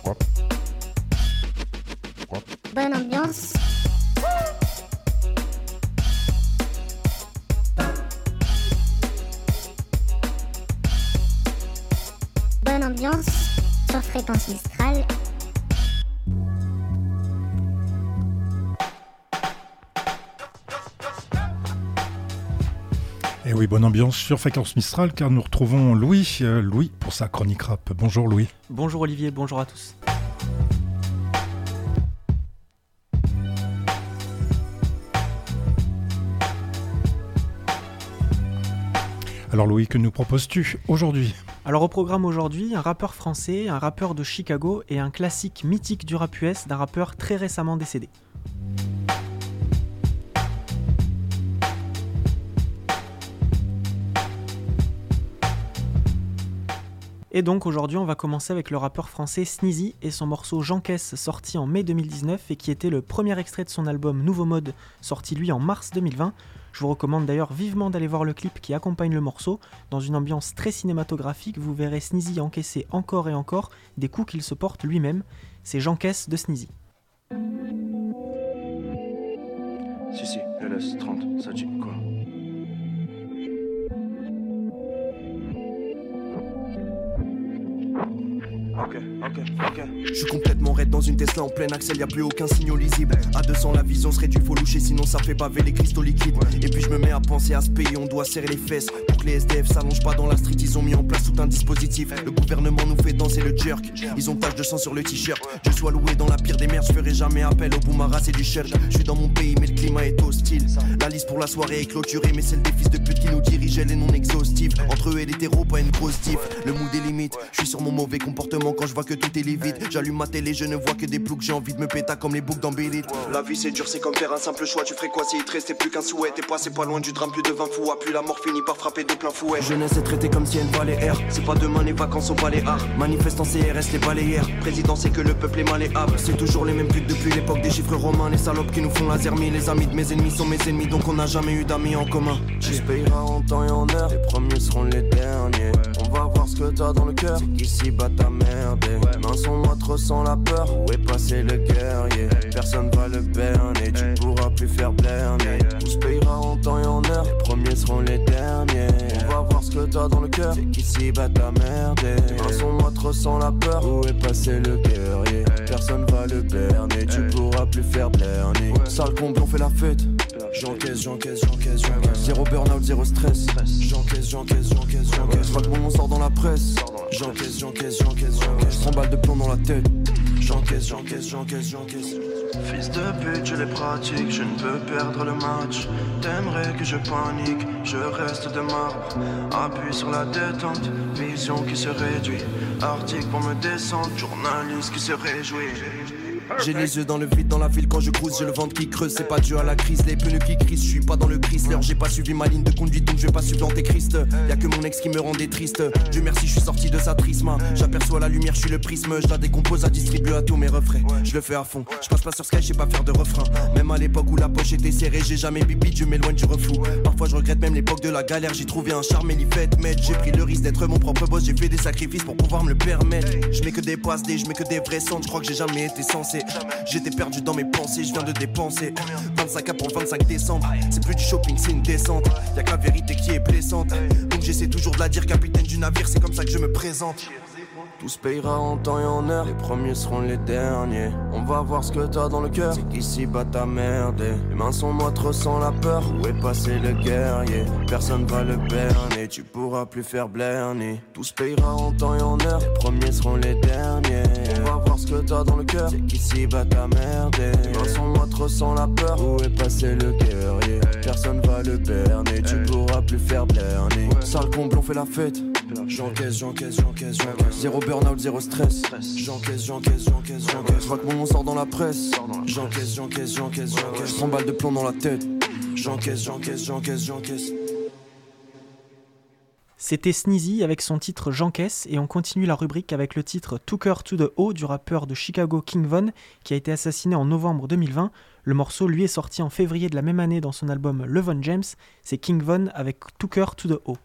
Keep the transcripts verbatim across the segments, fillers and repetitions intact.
Bonne ambiance. Bonne ambiance sur Fréquence Mistral. Et oui, bonne ambiance sur Fréquence Mistral car nous retrouvons Louis, euh, Louis pour sa chronique rap. Bonjour Louis. Bonjour Olivier, bonjour à tous. Alors Louis, que nous proposes-tu aujourd'hui ? Alors au programme aujourd'hui, un rappeur français, un rappeur de Chicago et un classique mythique du rap U S d'un rappeur très récemment décédé. Et donc aujourd'hui on va commencer avec le rappeur français Sneezy et son morceau J'encaisse sorti en mai deux mille dix-neuf et qui était le premier extrait de son album Nouveau Mode sorti lui en mars deux mille vingt. Je vous recommande d'ailleurs vivement d'aller voir le clip qui accompagne le morceau. Dans une ambiance très cinématographique, vous verrez Sneezy encaisser encore et encore des coups qu'il se porte lui-même. C'est J'encaisse de Sneezy. Si si, L S trente, ça dit quoi? Ok, ok, ok. Je suis complètement raide dans une Tesla en plein axel, y'a plus aucun signal lisible. À deux cents, la vision se réduit, faut loucher, sinon ça fait baver les cristaux liquides. Et puis je me mets à penser à ce pays, on doit serrer les fesses pour que les S D F s'allongent pas dans la street. Ils ont mis en place tout un dispositif. Le gouvernement nous fait danser le jerk. Ils ont tache de sang sur le t-shirt. Je sois loué dans la pire des merdes, je ferai jamais appel au boumara, c'est du shirt. Je suis dans mon pays, mais le climat est hostile. La liste pour la soirée est clôturée, mais c'est le des fils de pute qui nous dirigeait, les non exhaustifs. Entre eux et l'hétéro, pas une grosse diff. Le mood est limite, je suis sur mon mauvais comportement quand je vois que tout est vide. J'allume ma télé, je ne vois que des ploucs. J'ai envie de me péter comme les boucs d'Ambélite. La vie c'est dur, c'est comme faire un simple choix. Tu ferais quoi si il te restait plus qu'un souhait? T'es passé pas loin du drame, plus de vingt fous. Puis la mort finit par frapper de plein fouet. Jeunesse est traitée comme si elle valait air. C'est pas demain les vacances au Baléares. Manifestant C R S les balayères. Président c'est que le peuple est malléable. C'est toujours les mêmes putes depuis l'époque des chiffres romains. Les salopes qui nous font la zermie. Les amis de mes ennemis sont mes ennemis, donc on n'a jamais eu d'amis en commun. Tu se payeras en temps et en heure. Les premiers seront les derniers. On va voir ce que t'as dans le cœur. C'est qu'ici bat ta merde. Mains sont moi trop sans la peur. Où est passé le guerrier? Personne va le berner. Tu pourras plus faire berner. Tout se payera en temps et en heure. Les premiers seront les derniers. On va voir ce que t'as dans le cœur. C'est qu'ici bat ta merde. Mains sont moi trop sans la peur. Où est passé le guerrier? Personne va le berner. Tu pourras plus faire berner. Sale comble, on fait la fête. J'encaisse, j'encaisse, j'encaisse, j'encaisse. Zéro burn-out, zéro stress. J'encaisse, j'encaisse, j'encaisse, j'encaisse. Pas que mon nom sort dans la presse. J'encaisse, j'encaisse, j'encaisse, j'encaisse. trente balles de plomb dans la tête. J'encaisse, j'encaisse, j'encaisse, j'encaisse. Fils de pute, je les pratique, je ne peux perdre le match. T'aimerais que je panique, je reste de marbre. Appuie sur la détente, vision qui se réduit. Article pour me descendre, journaliste qui se réjouit. J'ai les yeux dans le vide, dans la ville quand je cruise, j'ai le ventre qui creuse, c'est pas dû à la crise, les pneus qui crissent, je suis pas dans le Chrysler, j'ai pas suivi ma ligne de conduite donc je vais pas suivre l'antéchrist. Y'a que mon ex qui me rendait triste, Dieu merci je suis sorti de sa trisme. J'aperçois la lumière, je suis le prisme, je la décompose à distribuer à tous mes refrains. Je le fais à fond, je passe pas sur Sky, je sais pas faire de refrain. Même à l'époque où la poche était serrée, j'ai jamais bibi, je m'éloigne du refou. Parfois je regrette même l'époque de la galère, j'ai trouvé un charme et l'y fait mettre. J'ai pris le risque d'être mon propre boss, j'ai fait des sacrifices pour pouvoir me le permettre. Je mets que des passes, des, je mets que des vrais centres, je crois que j'ai jamais été censé. J'étais perdu dans mes pensées, je viens de dépenser vingt-cinq K pour le vingt-cinq décembre. C'est plus du shopping, c'est une descente. Y'a que la vérité qui est blessante. Donc j'essaie toujours de la dire, capitaine du navire, c'est comme ça que je me présente. Tout se payera en temps et en heure. Les premiers seront les derniers. On va voir ce que t'as dans le cœur. C'est qu'ici bat ta merde. Les mains sont moi trop sans la peur. Où est passé le guerrier? Personne va le berner. Tu pourras plus faire blerner. Tout se payera en temps et en heure. Les premiers seront les derniers. On va voir ce que t'as dans le cœur. C'est qu'ici bat ta merde. Les mains sont moi trop sans la peur. Où est passé le guerrier? Personne va le berner. Tu pourras plus faire blerner. Sale comble, on fait la fête. J'encaisse, j'encaisse, j'encaisse, j'encaisse. Zéro burn-out, zéro stress. J'encaisse, j'encaisse, j'encaisse, j'encaisse. Je vois que mon nom sort dans la presse. J'encaisse, j'encaisse, j'encaisse, j'encaisse. trente balles de plomb dans la tête. J'encaisse, j'encaisse, j'encaisse, j'encaisse. C'était Sneezy avec son titre J'encaisse et on continue la rubrique avec le titre Tucker to the O du rappeur de Chicago King Von qui a été assassiné en novembre deux mille vingt. Le morceau lui est sorti en février de la même année dans son album LeVon James. C'est King Von avec Tucker to the O.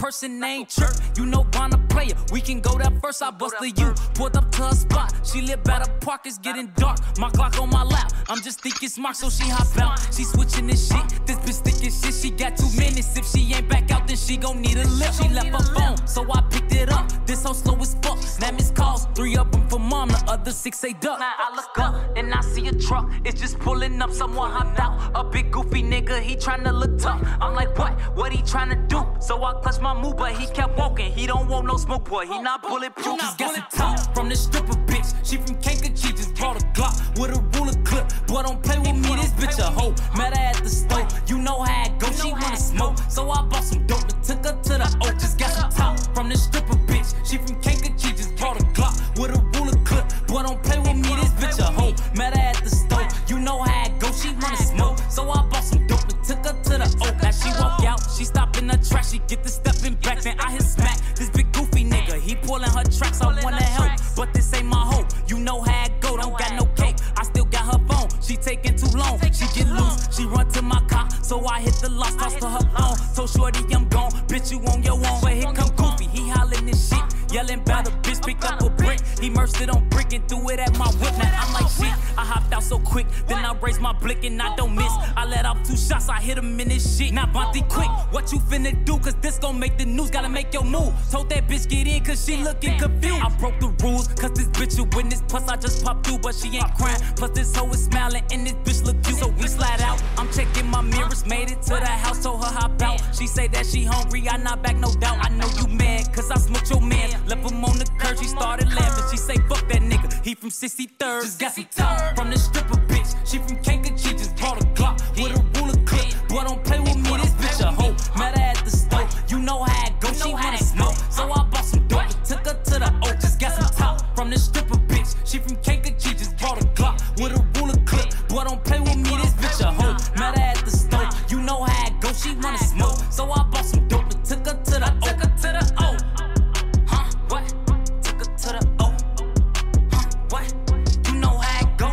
person named Chirp. You know wanna play it. We can go there first, I bust the U. Pulled up to her spot. She live by the park, it's getting dark. My Glock on my lap. I'm just thinking smart, so she hop out. She switching this shit. This bitch thinking shit. She got two minutes. If she ain't back out, then she gon' need a lift. She left her phone, so I picked it up. This hoe slow as fuck. That miss calls, three of them for mom, the other six say duck. Now I look up and I see a truck. It's just pulling up. Someone hopped out. A big goofy nigga, he tryna look tough. I'm like, what? What he tryna do? So I clutched my move, but he kept walking. He don't want no smoke, boy. He not bulletproof. Just got some top from the stripper bitch. She from Kankakee, just brought a Glock with a ruler clip. Boy, don't play with me, this bitch a hoe. Met her at the store. You know how it go. She wanna smoke, so I bought some dope and took her to the O. Just got some top from the stripper bitch. She from Kankakee, just brought a Glock with a ruler clip. Boy, don't play with me, this bitch a hoe. Met her at the store. You know how it go. She wanna smoke, so I bought some dope and took her to the O. Now she walk out, she stop in the trash, she get the stepping back, then I hit smack. This big goofy nigga, he pulling her tracks. I wanna help, but this ain't my hoe. You know how it go, don't got no cake. I still got her phone, she taking too long. She get loose, she run to my car, so I hit the lock, toss to her phone. Told shorty I'm gone, bitch you on your own. But here come Goofy, he hollering this shit, yelling about a bitch, picked up a brick. He merged it on brick and threw it at my whip. Now I'm like shit, I hopped out so quick, then I raised my blick and I don't miss. I let off two shots, I hit him in this shit. Now Bonte quick, what you finna do? Cause this gon' make the news, gotta make your move. Told that bitch get in cause she looking confused. I broke the rules, cause this bitch a witness. Plus I just popped through, but she ain't crying. Plus this hoe is smiling and this bitch look cute. So we slide out, I'm checking my mirrors. Made it to the house, told her hop out. She say that she hungry, I not back, no doubt. I know you mad, cause I smoked your man. Left him on the curb, she started laughing. She say fuck that nigga, he from sixty-third. Just got some top from the stripper bitch. She from Kankakee, just brought a Glock with a ruler clip. Boy, don't play with me, this bitch a hoe. Met her at the store, you know how it go. She wanna smoke, so I bought some dope and took her to the O. Just got some top from the stripper bitch. She from Kankakee, just brought a Glock with a ruler clip. Boy, don't play with me, this bitch a hoe. Met her at the store, you know how it go. She wanna smoke, so I bought some dope and took her to the O. Took her to the O. Huh? What? Took her to the O. Huh? What? You know how it go.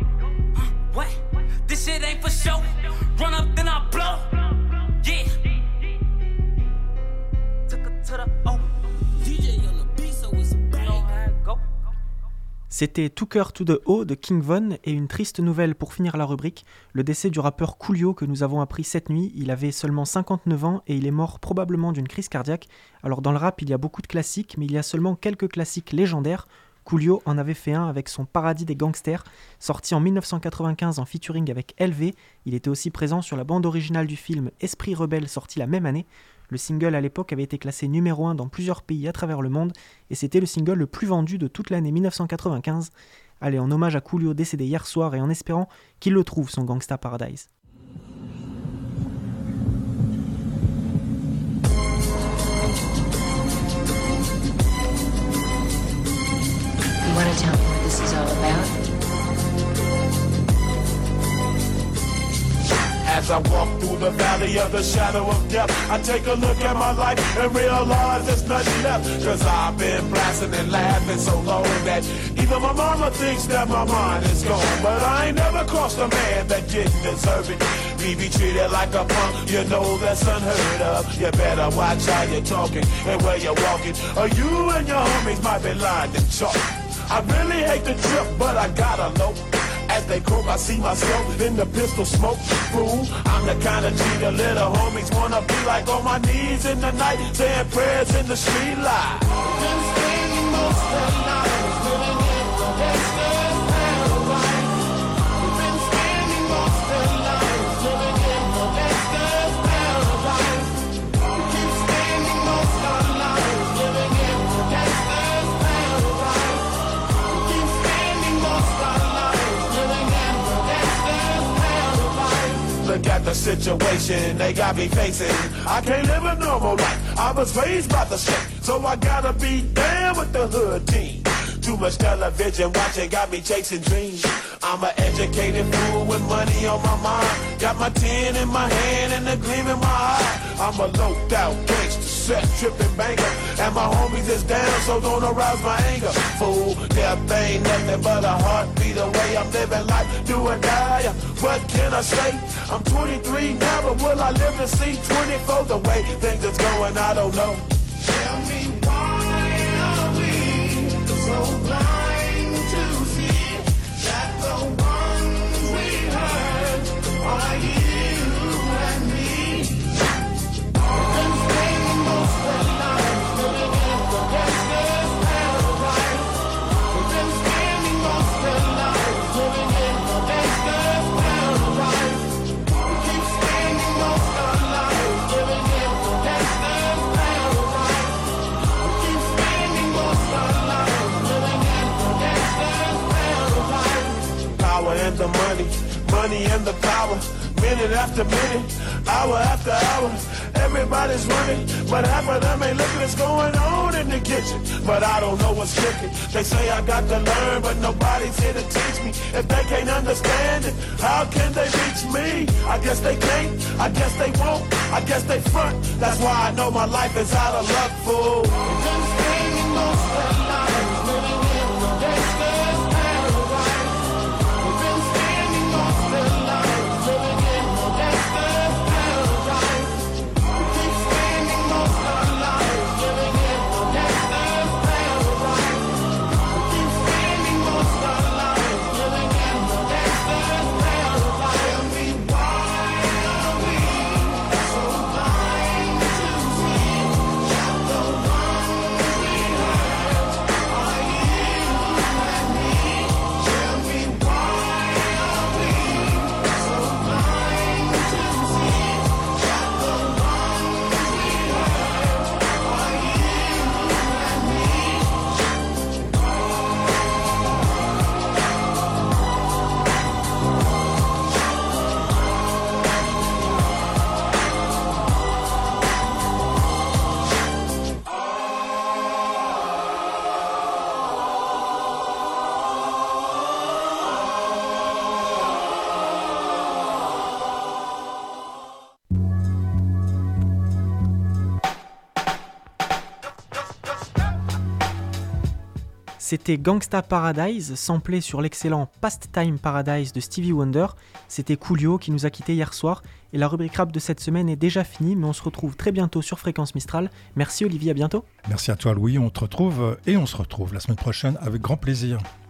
Huh? What? This shit ain't for show. Run up, then I blow. Yeah. Took her to the O. D J on the beat, so it's a bang. You know how it go. C'était Took to the O de King Von et une triste nouvelle pour finir la rubrique, le décès du rappeur Coolio que nous avons appris cette nuit. Il avait seulement cinquante-neuf ans et il est mort probablement d'une crise cardiaque. Alors dans le rap il y a beaucoup de classiques mais il y a seulement quelques classiques légendaires. Coolio en avait fait un avec son Paradis des gangsters, sorti en dix-neuf cent quatre-vingt-quinze en featuring avec L V. Il était aussi présent sur la bande originale du film Esprit rebelle sorti la même année. Le single à l'époque avait été classé numéro un dans plusieurs pays à travers le monde et c'était le single le plus vendu de toute l'année dix-neuf cent quatre-vingt-quinze. Allez, en hommage à Coolio décédé hier soir et en espérant qu'il le trouve son Gangsta Paradise. You want to tell me what this is all about? As I walk through the valley of the shadow of death, I take a look at my life and realize there's nothing left. Cause I've been blasting and laughing so long that even my mama thinks that my mind is gone. But I ain't never crossed a man that didn't deserve it. Me be treated like a punk, you know that's unheard of. You better watch how you're talking and where you're walking, or you and your homies might be lying to chalk. I really hate the trip, but I gotta know. As they croak, I see myself in the pistol smoke. Fool, I'm the kind of G the little homies wanna be like, on my knees in the night, saying prayers in the street light. Been spending most of the night living in the gangster's paradise. We've been spending most of the night living in the gangster's paradise. We keep spending most of the night living in the gangster's paradise. We keep spending most of the night. Look at the situation they got me facing. I can't live a normal life. I was raised by the street, so I gotta be down with the hood team. Too much television watching got me chasing dreams. I'm an educated fool with money on my mind. Got my tin in my hand and a gleam in my eye. I'm a loped out gangster, set tripping banker, and my homies is down, so don't arouse my anger. Fool, death ain't nothing but a heartbeat away. I'm living life, do or die. What can I say? I'm twenty-three now, but will I live to see twenty-four? The way things is going, I don't know. Tell me why are we so blind to see that the ones we hurt are you and me? We've been spending most of our lives living in the gangster's paradise. We've been spending most of our lives living in the gangster's paradise. We keep spending most of our lives living in the gangster's paradise. We keep spending most of our lives living in the gangster's paradise. Power and the money, money and the power. Minute after minute, hour after hour, everybody's running, but half of them ain't looking what's going on in the kitchen. But I don't know what's cooking. They say I got to learn, but nobody's here to teach me. If they can't understand it, how can they reach me? I guess they can't, I guess they won't, I guess they front. That's why I know my life is out of luck, fool. We've been spending most of our lives living in the gangster's paradise. We've been spending most of our lives living in the gangster's paradise. We keep spending most of our lives living in the gangster's paradise. We keep spending most of our lives living in the gangster's paradise. Tell me why are we so blind to see that the ones we hurt are you and me? Tell me why are we so blind to see that the ones we hurt are you and me? C'était Gangsta Paradise, samplé sur l'excellent Pastime Paradise de Stevie Wonder. C'était Coolio qui nous a quittés hier soir. Et la rubrique rap de cette semaine est déjà finie, mais on se retrouve très bientôt sur Fréquence Mistral. Merci Olivier, à bientôt. Merci à toi Louis, on te retrouve et on se retrouve la semaine prochaine avec grand plaisir.